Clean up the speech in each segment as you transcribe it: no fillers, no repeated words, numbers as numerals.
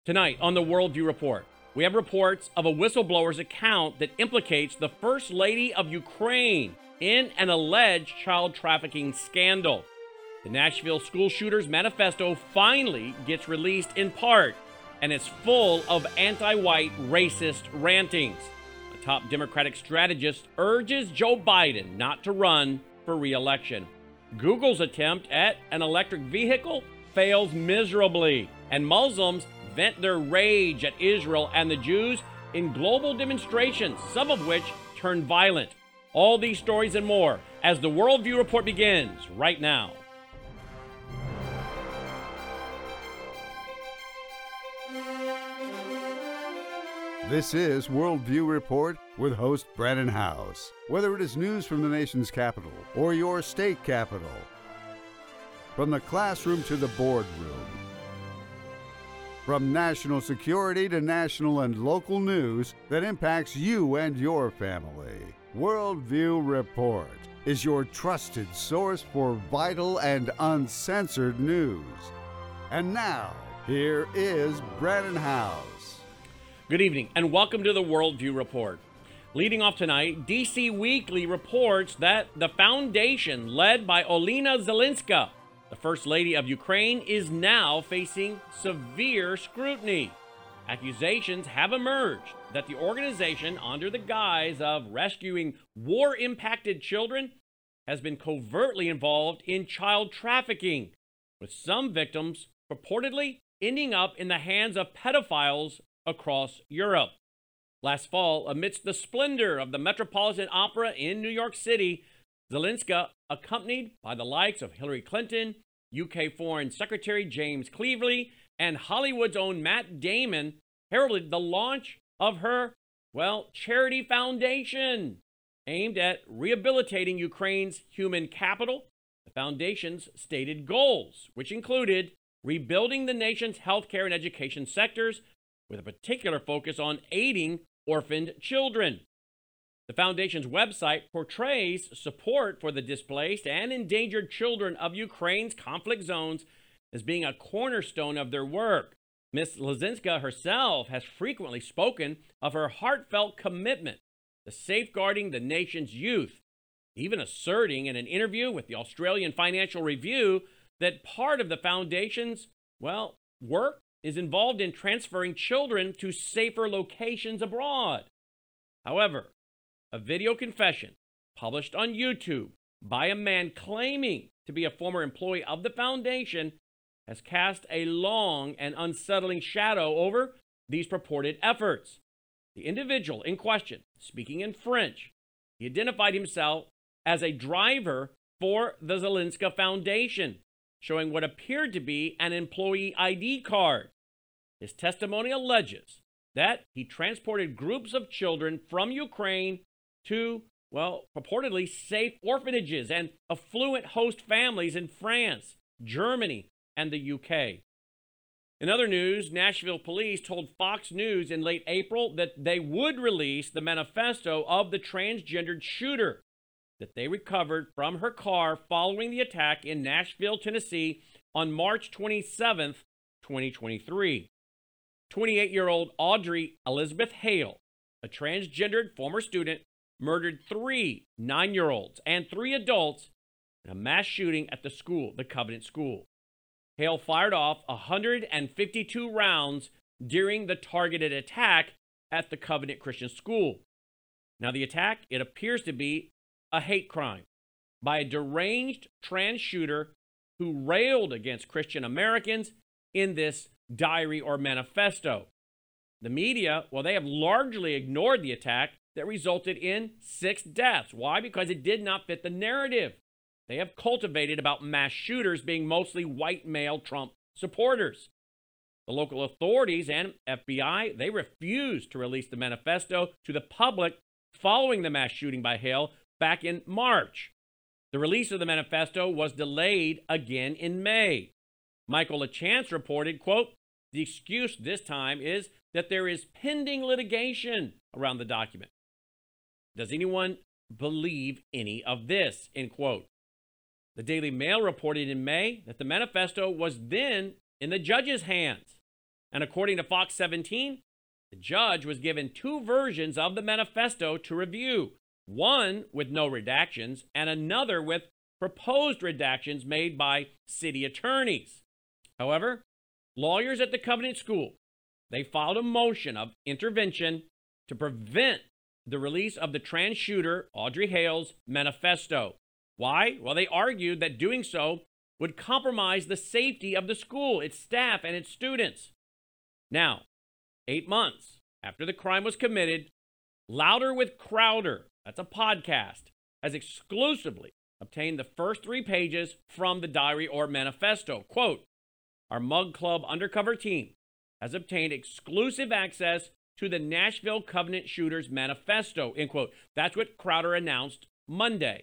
Tonight on the Worldview Report, we have reports of a whistleblower's account that implicates the First Lady of Ukraine in an alleged child trafficking scandal. The Nashville school shooter's manifesto finally gets released in part, and it's full of anti-white racist rantings. A top Democratic strategist urges Joe Biden not to run for re-election. Google's attempt at an electric vehicle fails miserably, and Muslims vent their rage at Israel and the Jews in global demonstrations, some of which turn violent. All these stories and more as the Worldview Report begins right now. This is Worldview Report with host Brandon House. Whether it is news from the nation's capital or your state capital, from the classroom to the boardroom, from national security to national and local news that impacts you and your family, Worldview Report is your trusted source for vital and uncensored news. And now, here is Brandon House. Good evening, and welcome to the Worldview Report. Leading off tonight, DC Weekly reports that the foundation led by Olena Zelenska, the First Lady of Ukraine, is now facing severe scrutiny. Accusations have emerged that the organization, under the guise of rescuing war-impacted children, has been covertly involved in child trafficking, with some victims purportedly ending up in the hands of pedophiles across Europe. Last fall, amidst the splendor of the Metropolitan Opera in New York City, Zelenska, accompanied by the likes of Hillary Clinton, UK Foreign Secretary James Cleverly, and Hollywood's own Matt Damon, heralded the launch of her, charity foundation aimed at rehabilitating Ukraine's human capital. The foundation's stated goals, which included rebuilding the nation's healthcare and education sectors, with a particular focus on aiding orphaned children. The foundation's website portrays support for the displaced and endangered children of Ukraine's conflict zones as being a cornerstone of their work. Ms. Zelenska herself has frequently spoken of her heartfelt commitment to safeguarding the nation's youth, even asserting in an interview with the Australian Financial Review that part of the foundation's, work is involved in transferring children to safer locations abroad. However, a video confession published on YouTube by a man claiming to be a former employee of the foundation has cast a long and unsettling shadow over these purported efforts. The individual in question, speaking in French, he identified himself as a driver for the Zelenska Foundation, showing what appeared to be an employee ID card. His testimony alleges that he transported groups of children from Ukraine to, purportedly safe orphanages and affluent host families in France, Germany, and the UK. In other news, Nashville police told Fox News in late April that they would release the manifesto of the transgendered shooter that they recovered from her car following the attack in Nashville, Tennessee on March 27th, 2023. 28-year-old Audrey Elizabeth Hale, a transgendered former student, murdered 3 9-year-olds and 3 adults in a mass shooting at the school, the Covenant School. Hale fired off 152 rounds during the targeted attack at the Covenant Christian School. Now, the attack, it appears to be a hate crime by a deranged trans shooter who railed against Christian Americans in this diary or manifesto. The media, they have largely ignored the attack that resulted in 6 deaths. Why? Because it did not fit the narrative they have cultivated about mass shooters being mostly white male Trump supporters. The local authorities and FBI, they refused to release the manifesto to the public following the mass shooting by Hale back in March. The release of the manifesto was delayed again in May. Michael LaChance reported, quote, "The excuse this time is that there is pending litigation around the document. Does anyone believe any of this?" End quote. The Daily Mail reported in May that the manifesto was then in the judge's hands. And according to Fox 17, the judge was given two versions of the manifesto to review, one with no redactions and another with proposed redactions made by city attorneys. However, lawyers at the Covenant School, they filed a motion of intervention to prevent the release of the trans shooter Audrey Hale's manifesto. Why? Well, they argued that doing so would compromise the safety of the school, its staff, and its students. Now, 8 months after the crime was committed, Louder with Crowder, that's a podcast, has exclusively obtained the first 3 pages from the diary or manifesto. Quote, "Our Mug Club undercover team has obtained exclusive access to the Nashville Covenant Shooters manifesto," end quote. That's what Crowder announced Monday.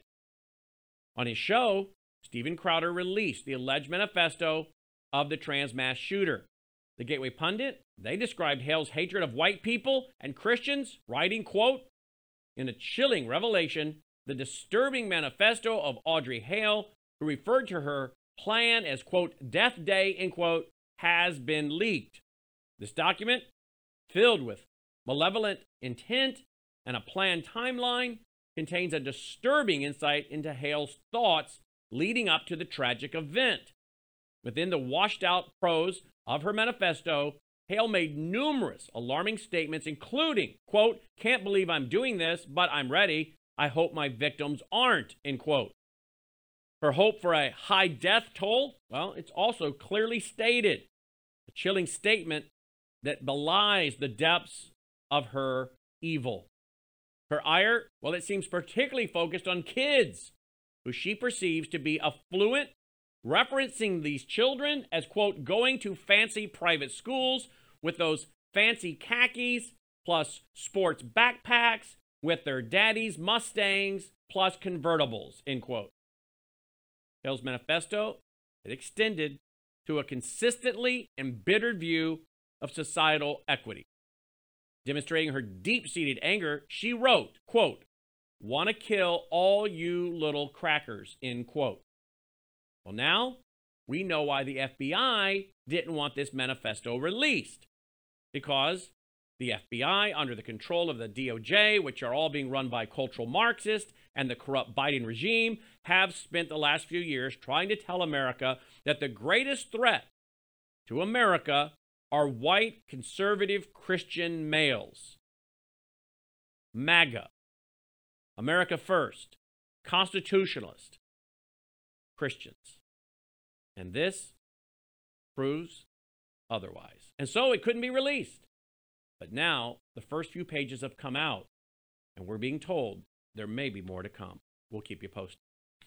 On his show, Steven Crowder released the alleged manifesto of the trans mass shooter. The Gateway Pundit, they described Hale's hatred of white people and Christians, writing, quote, "In a chilling revelation, the disturbing manifesto of Audrey Hale, who referred to her plan as, quote, Death Day, end quote, has been leaked. This document, filled with malevolent intent and a planned timeline, contains a disturbing insight into Hale's thoughts leading up to the tragic event. Within the washed-out prose of her manifesto, Hale made numerous alarming statements, including, quote, can't believe I'm doing this, but I'm ready. I hope my victims aren't, end quote. Her hope for a high death toll, well, it's also clearly stated. A chilling statement that belies the depths of her evil. Her ire, well, it seems particularly focused on kids, who she perceives to be affluent, referencing these children as, quote, going to fancy private schools with those fancy khakis, plus sports backpacks, with their daddy's Mustangs, plus convertibles, end quote. Hale's manifesto, it extended to a consistently embittered view of societal equity. Demonstrating her deep-seated anger, she wrote, quote, want to kill all you little crackers, end quote. Well, now we know why the FBI didn't want this manifesto released. Because the FBI, under the control of the DOJ, which are all being run by cultural Marxists and the corrupt Biden regime, have spent the last few years trying to tell America that the greatest threat to America are white, conservative, Christian males. MAGA, America First, constitutionalist, Christians. And this proves otherwise. And so it couldn't be released. But now the first few pages have come out, and we're being told there may be more to come. We'll keep you posted.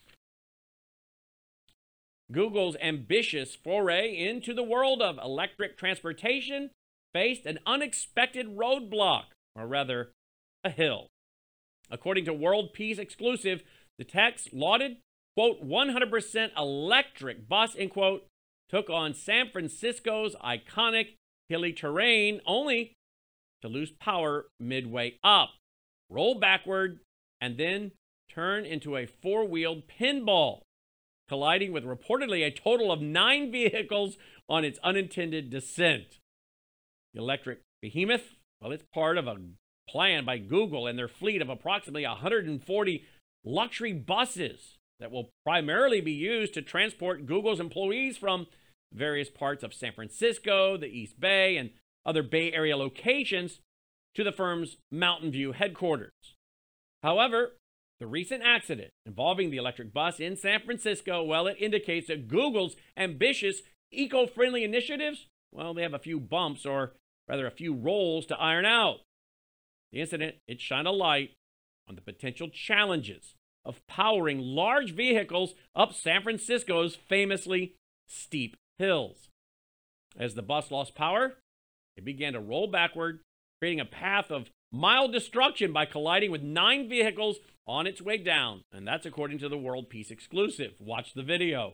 Google's ambitious foray into the world of electric transportation faced an unexpected roadblock, or rather, a hill. According to World Peace Exclusive, the tech's lauded, quote, 100% electric bus, end quote, took on San Francisco's iconic hilly terrain, only to lose power midway up, roll backward, and then turn into a four-wheeled pinball, colliding with reportedly a total of 9 vehicles on its unintended descent. The electric behemoth, well, it's part of a plan by Google and their fleet of approximately 140 luxury buses that will primarily be used to transport Google's employees from various parts of San Francisco, the East Bay, and other Bay Area locations to the firm's Mountain View headquarters. However, the recent accident involving the electric bus in San Francisco, well, it indicates that Google's ambitious eco-friendly initiatives, well, they have a few bumps, or rather a few rolls to iron out. The incident, it shined a light on the potential challenges of powering large vehicles up San Francisco's famously steep hills. As the bus lost power, it began to roll backward, creating a path of mild destruction by colliding with 9 vehicles on its way down. And that's according to the World Peace Exclusive. Watch the video.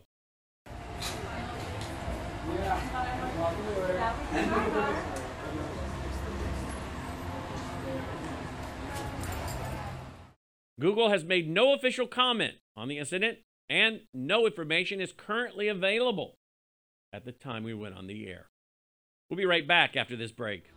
Google has made no official comment on the incident, and no information is currently available at the time we went on the air. We'll be right back after this break.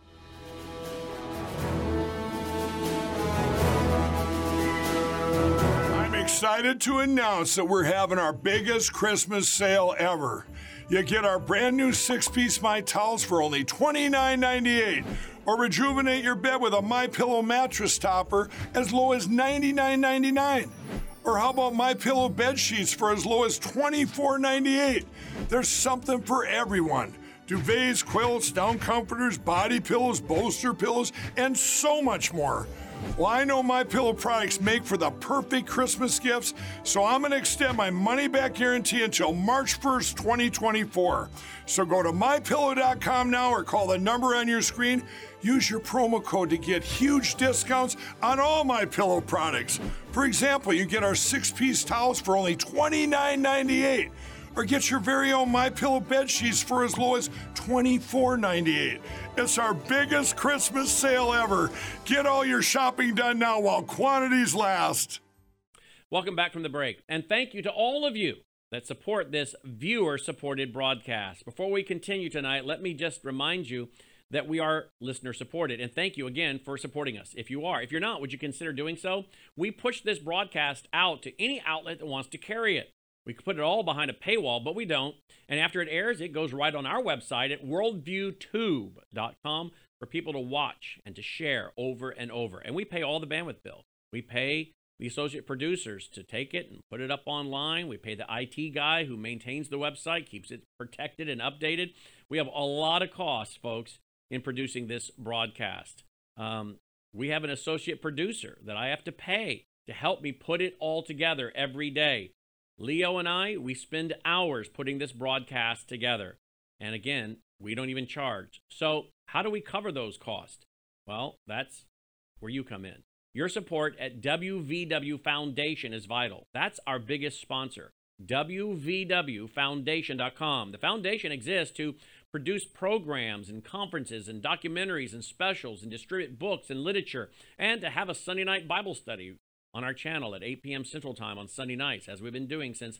I'm excited to announce that we're having our biggest Christmas sale ever. You get our brand new 6-piece My Towels for only $29.98. Or rejuvenate your bed with a MyPillow mattress topper as low as $99.99. Or how about MyPillow bed sheets for as low as $24.98? There's something for everyone. Duvets, quilts, down comforters, body pillows, bolster pillows, and so much more. Well, I know MyPillow products make for the perfect Christmas gifts, so I'm going to extend my money-back guarantee until March 1st, 2024. So go to MyPillow.com now or call the number on your screen. Use your promo code to get huge discounts on all MyPillow products. For example, you get our 6-piece towels for only $29.98. Or get your very own MyPillow bed sheets for as low as $24.98. It's our biggest Christmas sale ever. Get all your shopping done now while quantities last. Welcome back from the break. And thank you to all of you that support this viewer-supported broadcast. Before we continue tonight, let me just remind you that we are listener-supported. And thank you again for supporting us. If you are. If you're not, would you consider doing so? We push this broadcast out to any outlet that wants to carry it. We could put it all behind a paywall, but we don't. And after it airs, it goes right on our website at worldviewtube.com for people to watch and to share over and over. And we pay all the bandwidth bill. We pay the associate producers to take it and put it up online. We pay the IT guy who maintains the website, keeps it protected and updated. We have a lot of costs, folks, in producing this broadcast. We have an associate producer that I have to pay to help me put it all together every day. Leo and I, we spend hours putting this broadcast together. And again, we don't even charge. So how do we cover those costs? Well, that's where you come in. Your support at WVW Foundation is vital. That's our biggest sponsor, WVWFoundation.com. The foundation exists to produce programs and conferences and documentaries and specials and distribute books and literature and to have a Sunday night Bible study on our channel at 8 p.m. Central Time on Sunday nights, as we've been doing since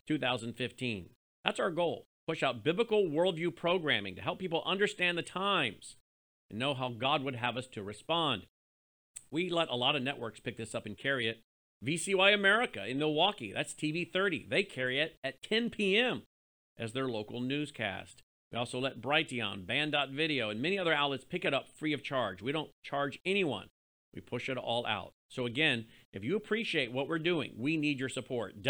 2015. That's our goal. Push out biblical worldview programming to help people understand the times and know how God would have us to respond. We let a lot of networks pick this up and carry it. VCY America in Milwaukee, that's TV 30. They carry it at 10 p.m. as their local newscast. We also let Brighteon, Band.video, and many other outlets pick it up free of charge. We don't charge anyone. We push it all out. So again, if you appreciate what we're doing, we need your support.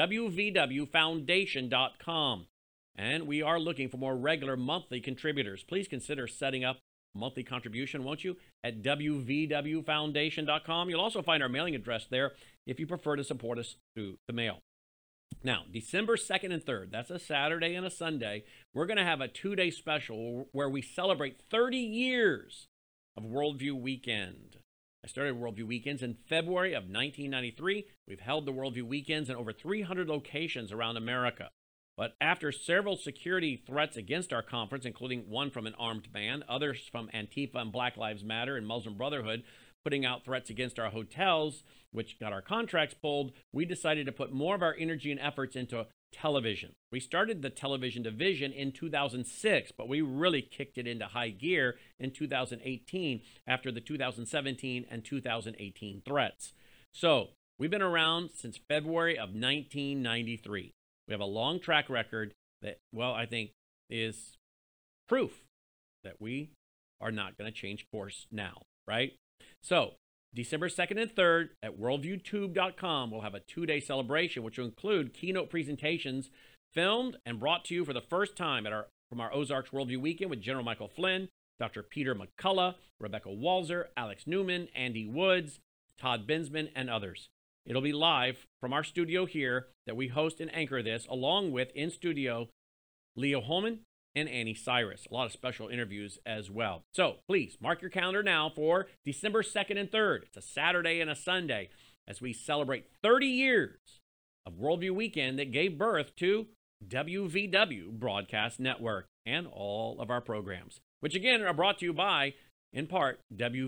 WVWFoundation.com. And we are looking for more regular monthly contributors. Please consider setting up a monthly contribution, won't you, at WVWFoundation.com. You'll also find our mailing address there if you prefer to support us through the mail. Now, December 2nd and 3rd, that's a Saturday and a Sunday, we're going to have a 2-day special where we celebrate 30 years of Worldview Weekend. I started Worldview Weekends in February of 1993. We've held the Worldview Weekends in over 300 locations around America. But after several security threats against our conference, including one from an armed man, others from Antifa and Black Lives Matter and Muslim Brotherhood, putting out threats against our hotels, which got our contracts pulled, we decided to put more of our energy and efforts into television. We started the television division in 2006, but we really kicked it into high gear in 2018 after the 2017 and 2018 threats. So we've been around since February of 1993. We have a long track record that, well, I think is proof that we are not going to change course now, right? So December 2nd and 3rd at worldviewtube.com, we'll have a 2-day celebration, which will include keynote presentations filmed and brought to you for the first time from our Ozarks Worldview Weekend with General Michael Flynn, Dr. Peter McCullough, Rebecca Walzer, Alex Newman, Andy Woods, Todd Bensman, and others. It'll be live from our studio here that we host and anchor this, along with in studio Leo Holman and Annie Cyrus. A lot of special interviews as well. So please mark your calendar now for December 2nd and 3rd. It's a Saturday and a Sunday as we celebrate 30 years of Worldview Weekend that gave birth to WVW Broadcast Network and all of our programs, which again are brought to you by, in part,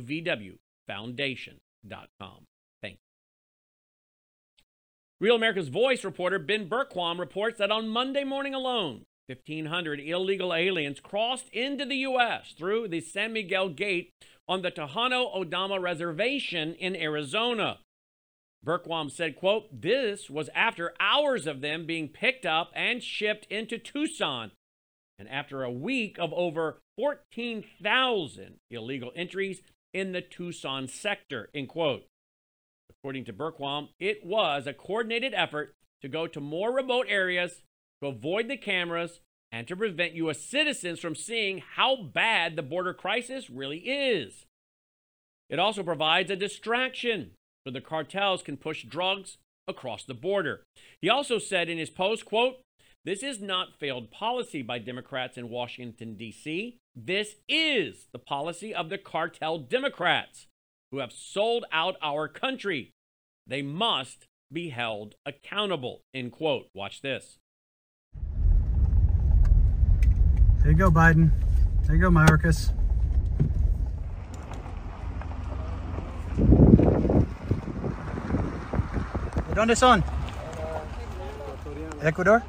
WVWFoundation.com. Thank you. Real America's Voice reporter Ben Berquam reports that on Monday morning alone, 1,500 illegal aliens crossed into the U.S. through the San Miguel Gate on the Tejano Odama Reservation in Arizona. Bergquam said, quote, "This was after hours of them being picked up and shipped into Tucson, and after a week of over 14,000 illegal entries in the Tucson sector," end quote. According to Bergquam, it was a coordinated effort to go to more remote areas, to avoid the cameras, and to prevent U.S. citizens from seeing how bad the border crisis really is. It also provides a distraction so the cartels can push drugs across the border. He also said in his post, quote, "This is not failed policy by Democrats in Washington, D.C. This is the policy of the cartel Democrats who have sold out our country. They must be held accountable," end quote. Watch this. There you go, Biden. There you go, Mayorkas. ¿Dónde son? Ecuador.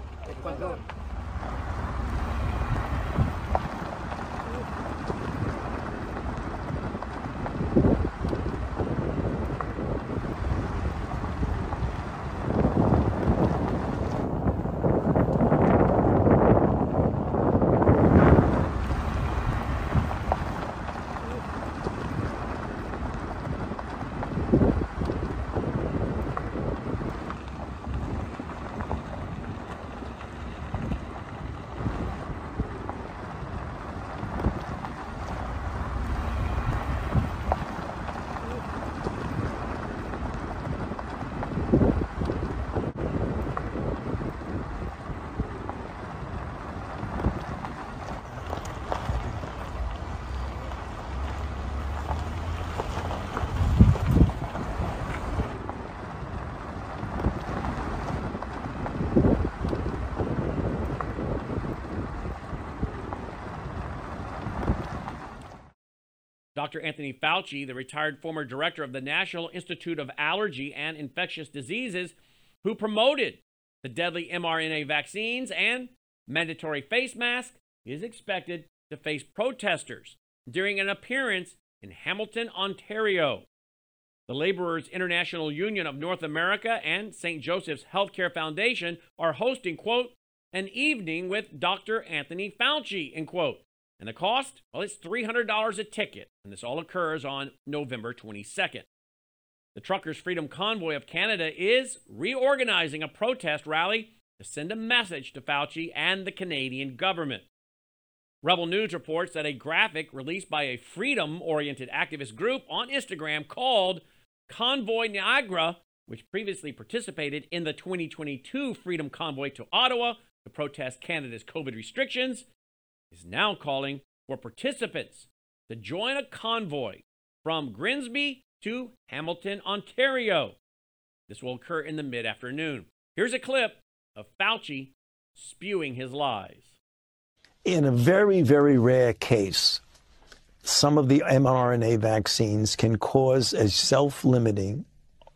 Dr. Anthony Fauci, the retired former director of the National Institute of Allergy and Infectious Diseases, who promoted the deadly mRNA vaccines and mandatory face masks, is expected to face protesters during an appearance in Hamilton, Ontario. The Laborers International Union of North America and St. Joseph's Healthcare Foundation are hosting, quote, "an evening with Dr. Anthony Fauci," end quote. And the cost? Well, it's $300 a ticket, and this all occurs on November 22nd. The Truckers' Freedom Convoy of Canada is reorganizing a protest rally to send a message to Fauci and the Canadian government. Rebel News reports that a graphic released by a freedom-oriented activist group on Instagram called Convoy Niagara, which previously participated in the 2022 Freedom Convoy to Ottawa to protest Canada's COVID restrictions, is now calling for participants to join a convoy from Grimsby to Hamilton, Ontario. This will occur in the mid-afternoon. Here's a clip of Fauci spewing his lies. In a very, very rare case, some of the mRNA vaccines can cause a self-limiting,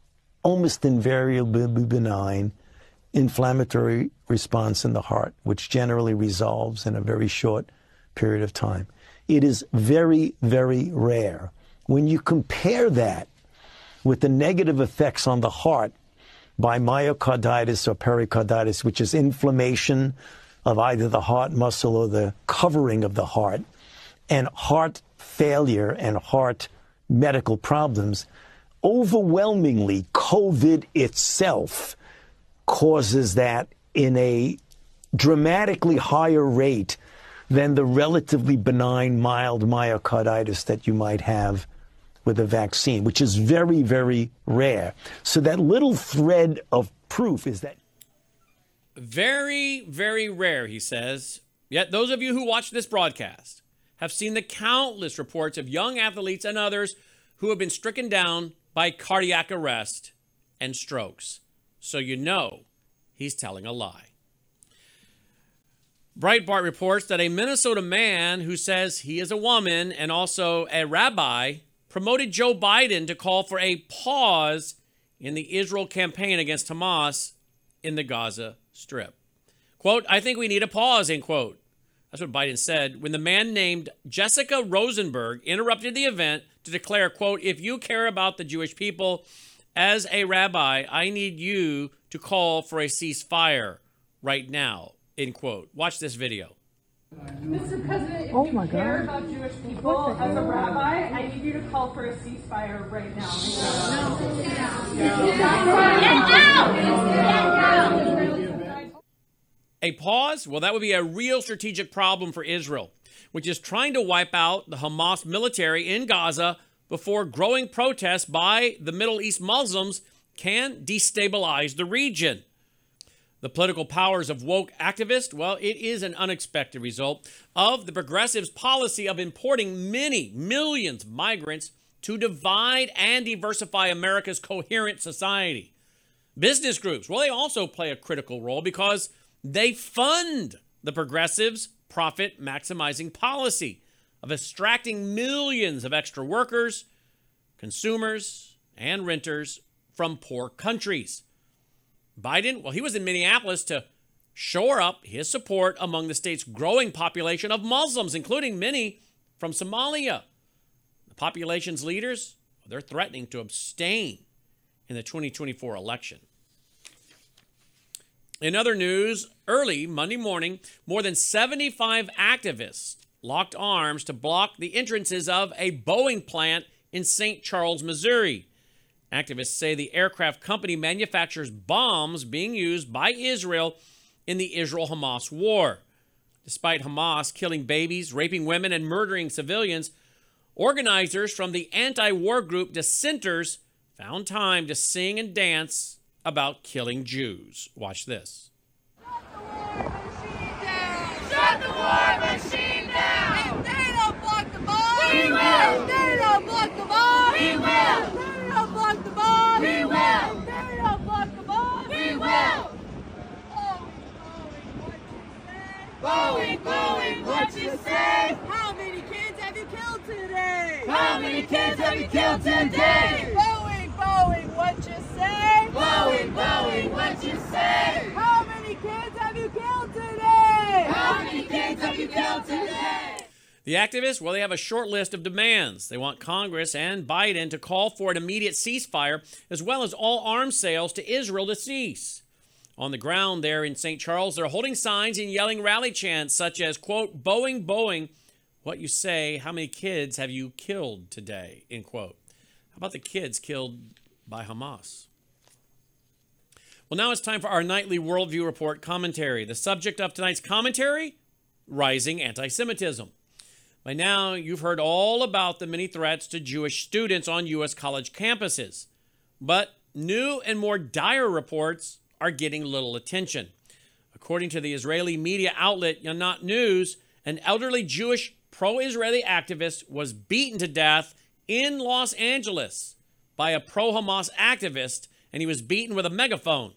almost invariably benign, inflammatory response in the heart, which generally resolves in a very short period of time. It is very, very rare. When you compare that with the negative effects on the heart by myocarditis or pericarditis, which is inflammation of either the heart muscle or the covering of the heart, and heart failure and heart medical problems, overwhelmingly COVID itself causes that in a dramatically higher rate than the relatively benign mild myocarditis that you might have with a vaccine, which is very, very rare. So that little thread of proof is that very, very rare, he says. Yet those of you who watch this broadcast have seen the countless reports of young athletes and others who have been stricken down by cardiac arrest and strokes. So you know he's telling a lie. Breitbart reports that a Minnesota man who says he is a woman and also a rabbi promoted Joe Biden to call for a pause in the Israel campaign against Hamas in the Gaza Strip. Quote, I think we need a pause, end quote. That's what Biden said when the man named Jessica Rosenberg interrupted the event to declare, quote, if you care about the Jewish people as a rabbi, I need you to call for a ceasefire right now, end quote. Watch this video. Mr. President, if you care about Jewish people as a rabbi, I need you to call for a ceasefire right now. A pause? Well, that would be a real strategic problem for Israel, which is trying to wipe out the Hamas military in Gaza before growing protests by the Middle East Muslims can destabilize the region. The political powers of woke activists, well, it is an unexpected result of the progressives' policy of importing many millions of migrants to divide and diversify America's coherent society. Business groups, well, they also play a critical role because they fund the progressives' profit-maximizing policy of extracting millions of extra workers, consumers, and renters from poor countries. Biden, well, he was in Minneapolis to shore up his support among the state's growing population of Muslims, including many from Somalia. The population's leaders, they're threatening to abstain in the 2024 election. In other news, early Monday morning, more than 75 activists locked arms to block the entrances of a Boeing plant in St. Charles, Missouri. Activists say the aircraft company manufactures bombs being used by Israel in the Israel-Hamas war. Despite Hamas killing babies, raping women, and murdering civilians, organizers from the anti-war group Dissenters found time to sing and dance about killing Jews. Watch this. Shut the war machine down! If they don't block the bomb, we will! If they don't block the bomb, we will! If they don't block the bomb, we will! If they don't block the bomb, we will! Boeing, Boeing, what you say? How many kids have you killed today? How many kids have you killed today? Boeing, Boeing, what you say? Boeing, Boeing, what you say? How many kids have you killed today? How many kids have you killed today? The activists, well, they have a short list of demands. They want Congress and Biden to call for an immediate ceasefire, as well as all arms sales to Israel to cease. On the ground there in St. Charles, they're holding signs and yelling rally chants such as, quote, Boeing, Boeing, what you say, how many kids have you killed today, end quote. How about the kids killed by Hamas? Well, now it's time for our nightly Worldview Report commentary. The subject of tonight's commentary, rising anti-Semitism. By now, you've heard all about the many threats to Jewish students on U.S. college campuses. But new and more dire reports are getting little attention. According to the Israeli media outlet Yonat News, an elderly Jewish pro-Israeli activist was beaten to death in Los Angeles by a pro-Hamas activist, and he was beaten with a megaphone.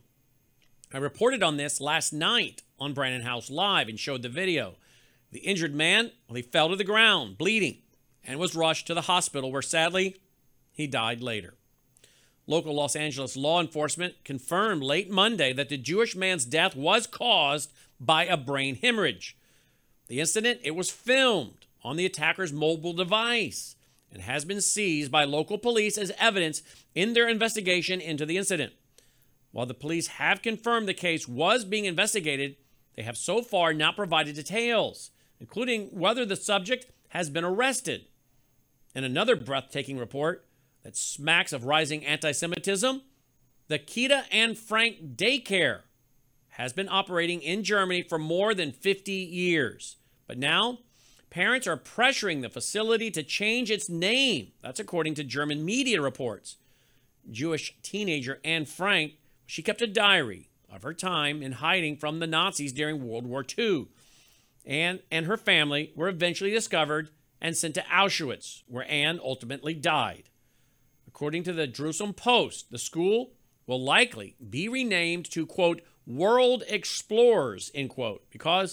I reported on this last night on Brandon House Live and showed the video. The injured man, well, he fell to the ground, bleeding, and was rushed to the hospital where, sadly, he died later. Local Los Angeles law enforcement confirmed late Monday that the Jewish man's death was caused by a brain hemorrhage. The incident, it was filmed on the attacker's mobile device and has been seized by local police as evidence in their investigation into the incident. While the police have confirmed the case was being investigated, they have so far not provided details, including whether the subject has been arrested. In another breathtaking report that smacks of rising anti-Semitism, the Kita and Frank Daycare has been operating in Germany for more than 50 years. But now, parents are pressuring the facility to change its name. That's according to German media reports. Jewish teenager Anne Frank, she kept a diary of her time in hiding from the Nazis during World War II. Anne and her family were eventually discovered and sent to Auschwitz, where Anne ultimately died. According to the Jerusalem Post, the school will likely be renamed to, quote, World Explorers, end quote, because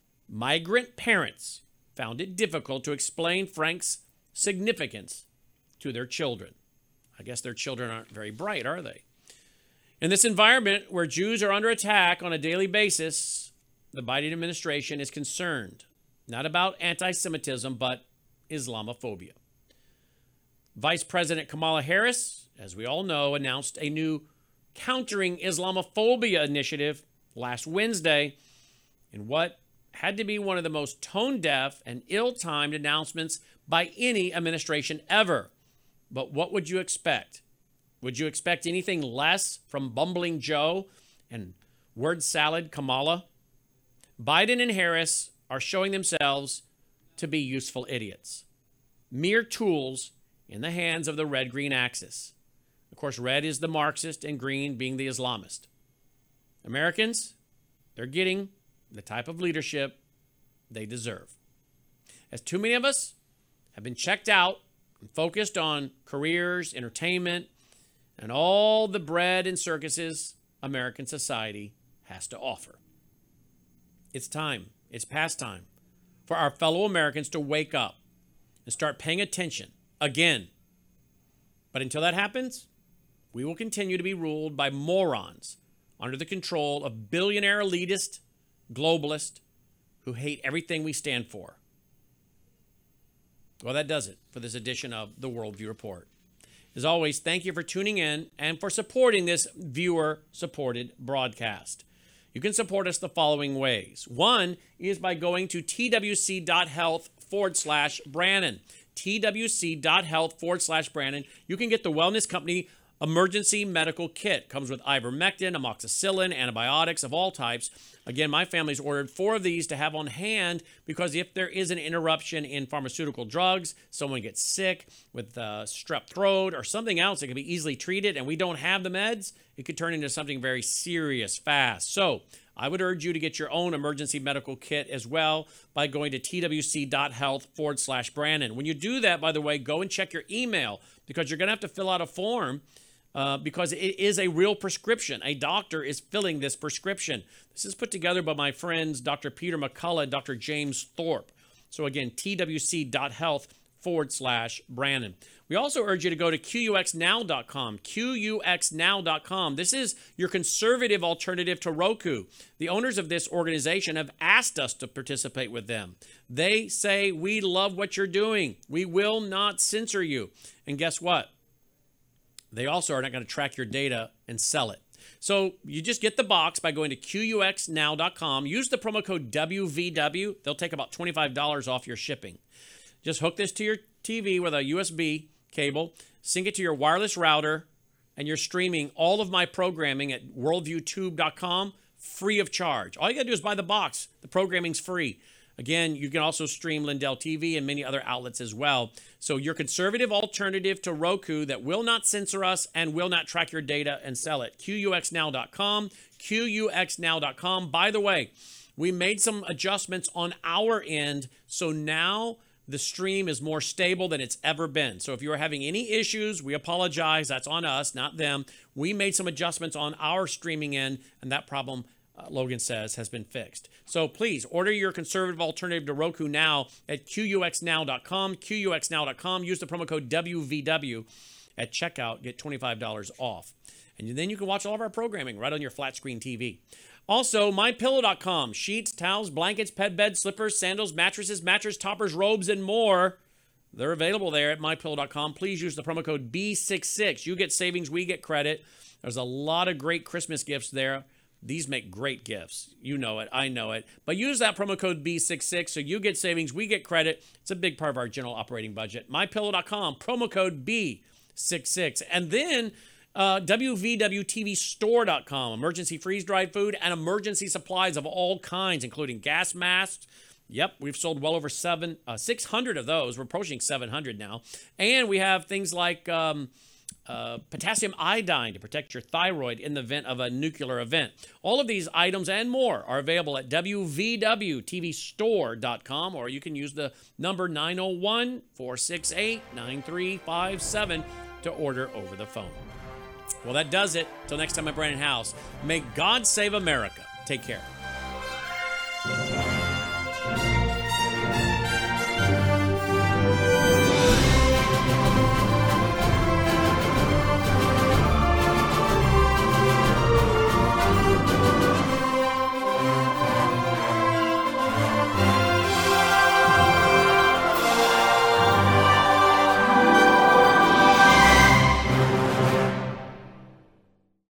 migrant parents found it difficult to explain Frank's significance to their children. I guess their children aren't very bright, are they? In this environment where Jews are under attack on a daily basis, the Biden administration is concerned not about anti-Semitism, but Islamophobia. Vice President Kamala Harris, as we all know, announced a new Countering Islamophobia initiative last Wednesday in what had to be one of the most tone-deaf and ill-timed announcements by any administration ever. But what would you expect? Would you expect anything less from bumbling Joe and word salad Kamala? Biden and Harris are showing themselves to be useful idiots, mere tools in the hands of the red-green axis. Of course, red is the Marxist and green being the Islamist. Americans, they're getting the type of leadership they deserve. As too many of us have been checked out and focused on careers, entertainment, and all the bread and circuses American society has to offer. It's time, it's past time for our fellow Americans to wake up and start paying attention again. But until that happens, we will continue to be ruled by morons under the control of billionaire elitist globalists who hate everything we stand for. Well, that does it for this edition of the Worldview Report. As always, thank you for tuning in and for supporting this viewer-supported broadcast. You can support us the following ways. One is by going to twc.health/Brannon. twc.health/Brannon. You can get the Wellness Company Emergency Medical Kit. Comes with ivermectin, amoxicillin, antibiotics of all types. Again, my family's ordered 4 of these to have on hand because if there is an interruption in pharmaceutical drugs, someone gets sick with strep throat or something else that can be easily treated and we don't have the meds, it could turn into something very serious fast. So I would urge you to get your own emergency medical kit as well by going to twc.health/Brannon. When you do that, by the way, go and check your email because you're going to have to fill out a form because it is a real prescription. A doctor is filling this prescription. This is put together by my friends Dr. Peter McCullough and Dr. James Thorpe. So again, twc.health/Brannon. We also urge you to go to QUXNow.com, QUXNow.com. This is your conservative alternative to Roku. The owners of this organization have asked us to participate with them. They say, we love what you're doing. We will not censor you. And guess what? They also are not going to track your data and sell it. So you just get the box by going to QUXNow.com. Use the promo code WVW. They'll take about $25 off your shipping. Just hook this to your TV with a USB cable, sync it to your wireless router, and you're streaming all of my programming at worldviewtube.com free of charge. All you got to do is buy the box. The programming's free. Again, you can also stream Lindell TV and many other outlets as well. So your conservative alternative to Roku that will not censor us and will not track your data and sell it. QUXNow.com, QUXNow.com. By the way, we made some adjustments on our end, so now the stream is more stable than it's ever been. So if you are having any issues, we apologize. That's on us, not them. We made some adjustments on our streaming end, and that problem, Logan says, has been fixed. So please order your conservative alternative to Roku now at QUXNow.com, QUXNow.com. Use the promo code WVW at checkout. Get $25 off. And then you can watch all of our programming right on your flat screen TV. Also, MyPillow.com. Sheets, towels, blankets, pet beds, slippers, sandals, mattresses, mattress toppers, robes, and more. They're available there at MyPillow.com. Please use the promo code B66. You get savings, we get credit. There's a lot of great Christmas gifts there. These make great gifts. You know it. I know it. But use that promo code B66 so you get savings, we get credit. It's a big part of our general operating budget. MyPillow.com, promo code B66. And then WVWTVstore.com, emergency freeze-dried food and emergency supplies of all kinds, including gas masks. Yep, we've sold well over 600 of those. We're approaching 700 now. And we have things like potassium iodine to protect your thyroid in the event of a nuclear event. All of these items and more are available at WVWTVstore.com, or you can use the number 901-468-9357 to order over the phone. Well, that does it. Till next time at Brannon House, may God save America. Take care.